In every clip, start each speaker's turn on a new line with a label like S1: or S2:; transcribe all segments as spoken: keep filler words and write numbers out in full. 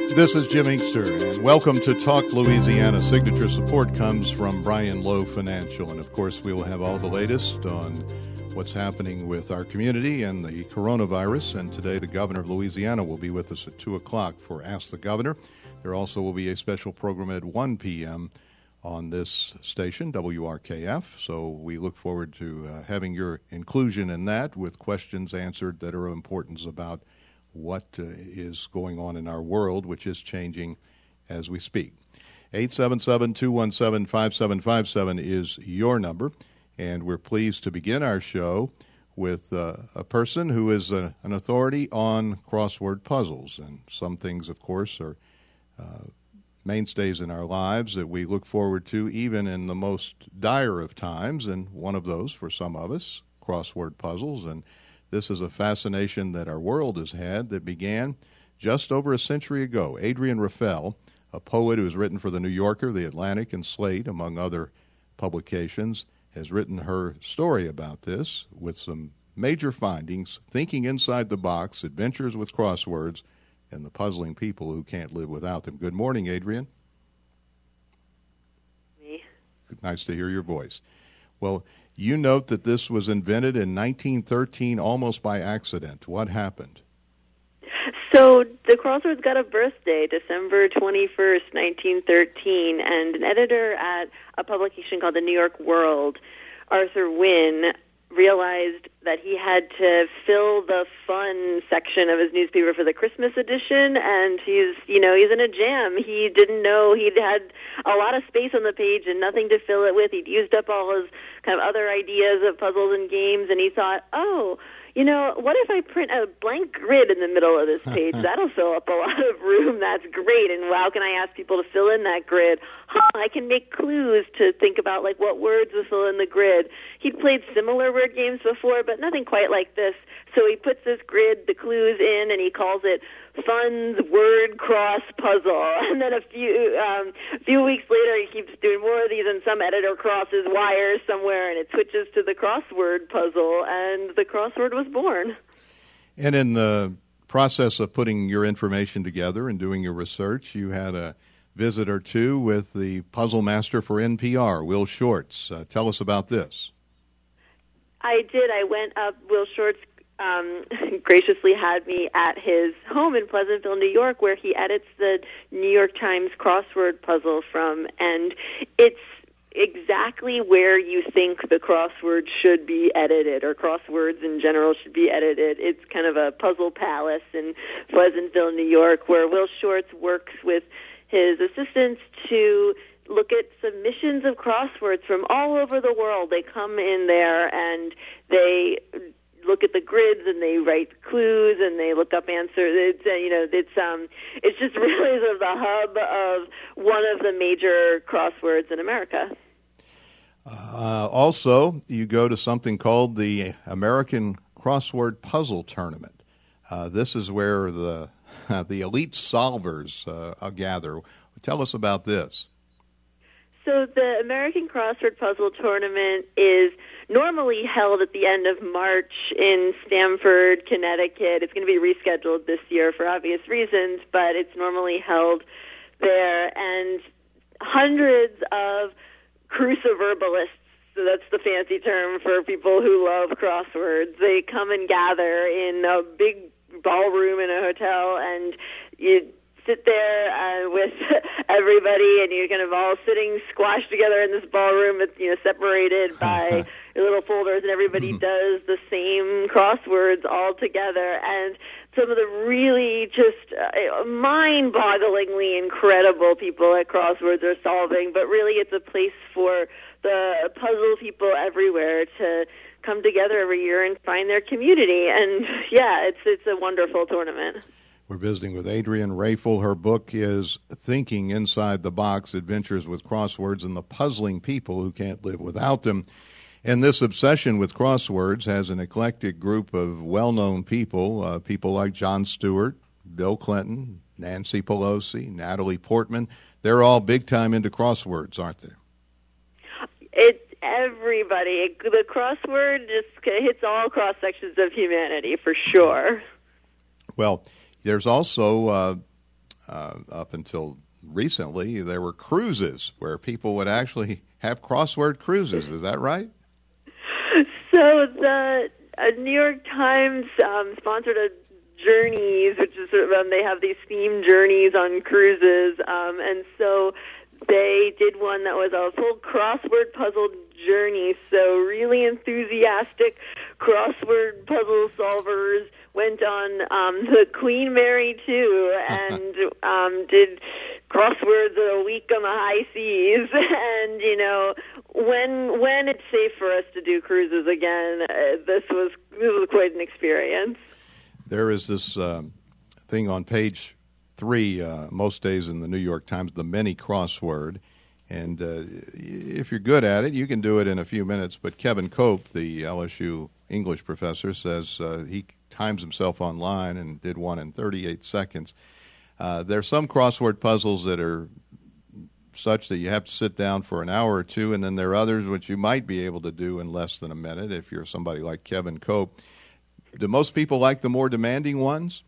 S1: This is Jim Inkster, and welcome to Talk Louisiana. Signature support comes from Brian Lowe Financial, and of course we will have all the latest on what's happening with our community and the coronavirus. And today the governor of Louisiana will be with us at two o'clock for Ask the Governor. There also will be a special program at one p.m. on this station, W R K F, so we look forward to uh, having your inclusion in that with questions answered that are of importance about what uh, is going on in our world, which is changing as we speak. eight seven seven, two one seven, five seven five seven is your number, and we're pleased to begin our show with uh, a person who is a, an authority on crossword puzzles. And some things, of course, are uh, mainstays in our lives that we look forward to even in the most dire of times, and one of those, for some of us, crossword puzzles. And this is a fascination that our world has had that began just over a century ago. Adrienne Rafel, a poet who has written for The New Yorker, The Atlantic, and Slate, among other publications, has written her story about this with some major findings, thinking inside the box, adventures with crosswords, and the puzzling people who can't live without them. Good morning, Adrienne.
S2: Me.
S1: Nice to hear your voice. Well, you note that this was invented in nineteen thirteen almost by accident. What happened?
S2: So the crosswords got a birthday, December twenty-first, nineteen thirteen, and an editor at a publication called The New York World, Arthur Wynne, realized that he had to fill the fun section of his newspaper for the Christmas edition, and he's, you know, he's in a jam. He didn't know he'd had a lot of space on the page and nothing to fill it with. He'd used up all his kind of other ideas of puzzles and games, and he thought, oh, you know, what if I print a blank grid in the middle of this page? That'll fill up a lot of room. That's great. And how can I ask people to fill in that grid? Huh, I can make clues to think about, like, what words will fill in the grid. He'd played similar word games before, but nothing quite like this. So he puts this grid, the clues in, and he calls it Fun's Word Cross Puzzle. And then a few um, a few weeks later, he keeps doing more of these, and some editor crosses wires somewhere, and it switches to the crossword puzzle, and the crossword was born.
S1: And in the process of putting your information together and doing your research, you had a visit or two with the puzzle master for N P R, Will Shortz. Uh, tell us about this.
S2: I did. I went up. Will Shortz Um, graciously had me at his home in Pleasantville, New York, where he edits the New York Times crossword puzzle from, and it's exactly where you think the crossword should be edited, or crosswords in general should be edited. It's kind of a puzzle palace in Pleasantville, New York, where Will Shortz works with his assistants to look at submissions of crosswords from all over the world. They come in there and they look at the grids and they write clues and they look up answers. It's uh, you know it's um it's just really sort of the hub of one of the major crosswords in America.
S1: Uh, also, you go to something called the American Crossword Puzzle Tournament. Uh, this is where the uh, the elite solvers uh, gather. Tell us about this.
S2: So the American Crossword Puzzle Tournament is normally held at the end of March in Stamford, Connecticut. It's going to be rescheduled this year for obvious reasons, but it's normally held there. And hundreds of cruciverbalists, so that's the fancy term for people who love crosswords, they come and gather in a big ballroom in a hotel, and you sit there uh, with everybody, and you're kind of all sitting squashed together in this ballroom. It's, you know, separated by your little folders, and everybody does the same crosswords all together. And some of the really just uh, mind-bogglingly incredible people at crosswords are solving, but really it's a place for the puzzle people everywhere to come together every year and find their community. And yeah, it's it's a wonderful tournament.
S1: We're visiting with Adrienne Rafel. Her book is Thinking Inside the Box, Adventures with Crosswords and the Puzzling People Who Can't Live Without Them. And this obsession with crosswords has an eclectic group of well-known people, uh, people like Jon Stewart, Bill Clinton, Nancy Pelosi, Natalie Portman. They're all big-time into crosswords, aren't they?
S2: It's everybody. The crossword just hits all cross-sections of humanity, for sure.
S1: Well, there's also uh, uh, up until recently, there were cruises where people would actually have crossword cruises. Is that right?
S2: So the uh, New York Times um, sponsored a Journeys, which is sort of, um, they have these themed journeys on cruises, um, and so they did one that was a full crossword puzzle journey. So really enthusiastic crossword puzzle solvers went on um, the Queen Mary two and um, did crosswords a week on the high seas. And you know, when when it's safe for us to do cruises again, uh, this was this was quite an experience.
S1: There is this um, thing on page three, uh, most days in the New York Times, the mini crossword. And uh, if you're good at it, you can do it in a few minutes. But Kevin Cope, the L S U English professor, says uh, he times himself online and did one in thirty-eight seconds. Uh, there are some crossword puzzles that are such that you have to sit down for an hour or two, and then there are others which you might be able to do in less than a minute if you're somebody like Kevin Cope. Do most people like the more demanding ones?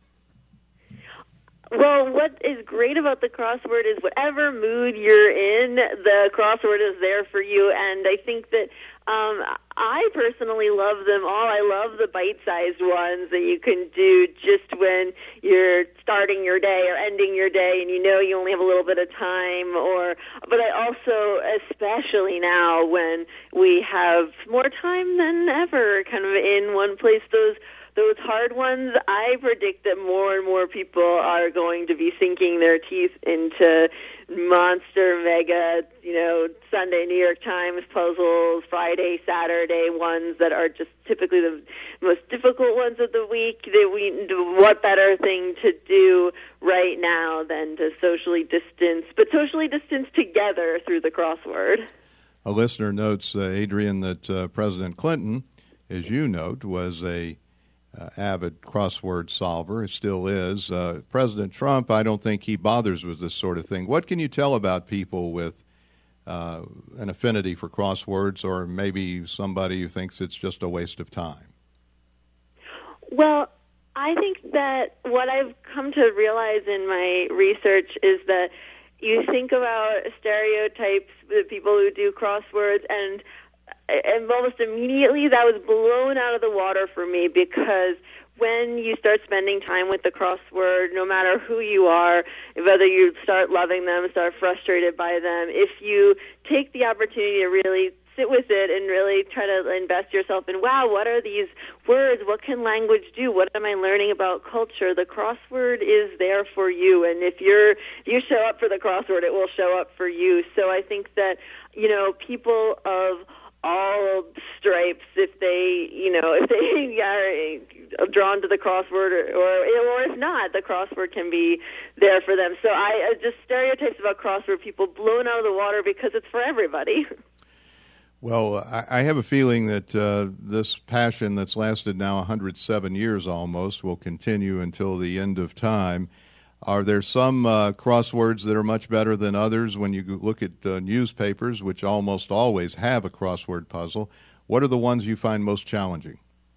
S2: Well, what is great about the crossword is whatever mood you're in, the crossword is there for you. And I think that um, I personally love them all. I love the bite-sized ones that you can do just when you're starting your day or ending your day and you know you only have a little bit of time. Or, but I also, especially now when we have more time than ever kind of in one place, those Those hard ones, I predict that more and more people are going to be sinking their teeth into monster, mega, you know, Sunday New York Times puzzles, Friday, Saturday ones that are just typically the most difficult ones of the week. That we, what better thing to do right now than to socially distance, but socially distance together through the crossword.
S1: A listener notes, uh, Adrian, that uh, President Clinton, as you note, was a Uh, avid crossword solver. It still is. Uh, President Trump, I don't think he bothers with this sort of thing. What can you tell about people with uh, an affinity for crosswords, or maybe somebody who thinks it's just a waste of time?
S2: Well, I think that what I've come to realize in my research is that you think about stereotypes, the people who do crosswords, and And almost immediately that was blown out of the water for me, because when you start spending time with the crossword, no matter who you are, whether you start loving them, start frustrated by them, if you take the opportunity to really sit with it and really try to invest yourself in, wow, what are these words? What can language do? What am I learning about culture? The crossword is there for you. And if you're, you show up for the crossword, it will show up for you. So I think that, you know, people of all stripes, if they, you know, if they are drawn to the crossword, or, or or if not, the crossword can be there for them. So I uh, just stereotypes about crossword people blown out of the water because it's for everybody.
S1: Well, I, I have a feeling that uh, this passion that's lasted now one hundred seven years almost will continue until the end of time. Are there some uh, crosswords that are much better than others when you look at uh, newspapers, which almost always have a crossword puzzle? What are the ones you find most challenging?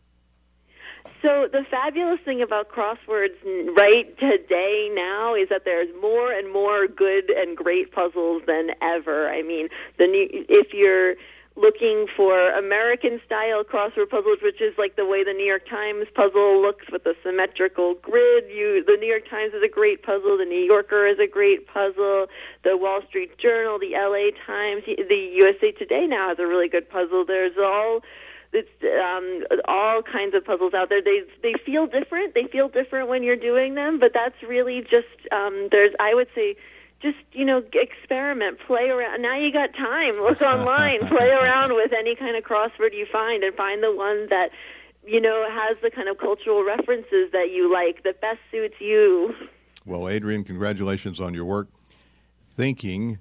S2: So the fabulous thing about crosswords right today now is that there's more and more good and great puzzles than ever. I mean, the new, if you're looking for American-style crossword puzzles, which is like the way the New York Times puzzle looks with a symmetrical grid. You, the New York Times is a great puzzle. The New Yorker is a great puzzle. The Wall Street Journal, the L A Times, the U S A Today now has a really good puzzle. There's all it's um, all kinds of puzzles out there. They they feel different. They feel different when you're doing them, but that's really just um, there's I would say. Just, you know, experiment, play around. Now you got time. Look online, play around with any kind of crossword you find, and find the one that, you know, has the kind of cultural references that you like, that best suits you.
S1: Well, Adrian, congratulations on your work thinking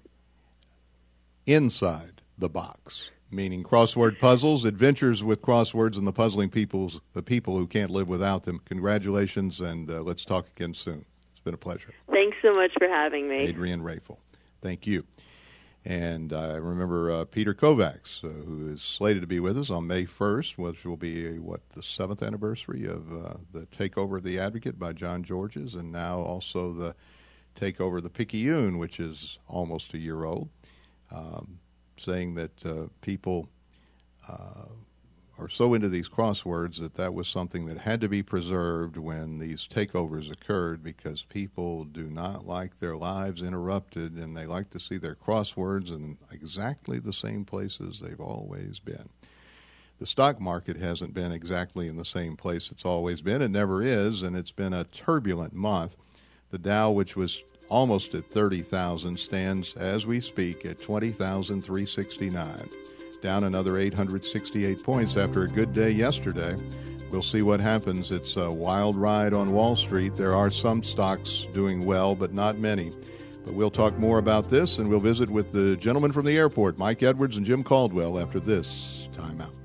S1: inside the box, meaning crossword puzzles, adventures with crosswords, and the puzzling peoples, the people who can't live without them. Congratulations, and uh, let's talk again soon. It's been a pleasure.
S2: Thanks so much for having me.
S1: Adrian Rafel. Thank you. And I remember uh, Peter Kovacs, uh, who is slated to be with us on May first, which will be, what, the seventh anniversary of uh, the takeover of The Advocate by John Georges, and now also the take over the Picayune, which is almost a year old, um, saying that uh, people uh, are so into these crosswords that that was something that had to be preserved when these takeovers occurred, because people do not like their lives interrupted, and they like to see their crosswords in exactly the same places they've always been. The stock market hasn't been exactly in the same place it's always been. It never is, and it's been a turbulent month. The Dow, which was almost at thirty thousand, stands as we speak at twenty thousand three hundred sixty-nine, down another eight hundred sixty-eight points after a good day yesterday. We'll see what happens. It's a wild ride on Wall Street. There are some stocks doing well, but not many. But we'll talk more about this, and we'll visit with the gentlemen from the airport, Mike Edwards and Jim Caldwell, after this timeout.